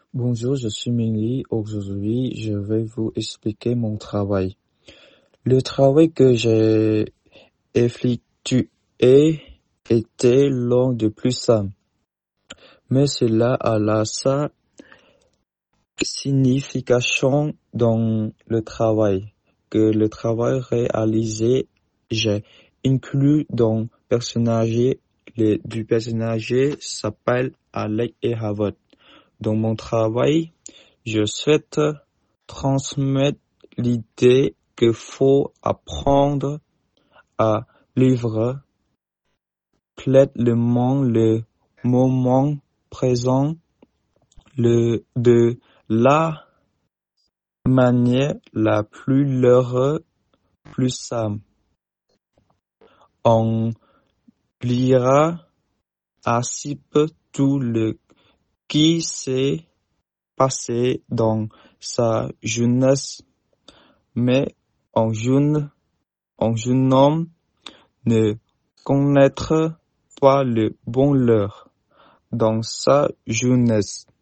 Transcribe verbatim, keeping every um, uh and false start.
Bonjour, je suis Minli. Aujourd'hui, je vais vous expliquer mon travail. Le travail que j'ai effectué était l'un des plus simples, mais cela a la sa signification dans le travail. Que le travail réalisé, j'ai inclus dans personnage, le du personnage s'appelle Alec et Harvard. Dans mon travail, je souhaite transmettre l'idée qu'il faut apprendre à vivre pleinement le moment présent le, de la manière la plus heureuse, plus simple. On lira ainsi peu tout le qui s'est passé dans sa jeunesse, mais un jeune, un jeune homme ne connaîtra pas le bonheur dans sa jeunesse.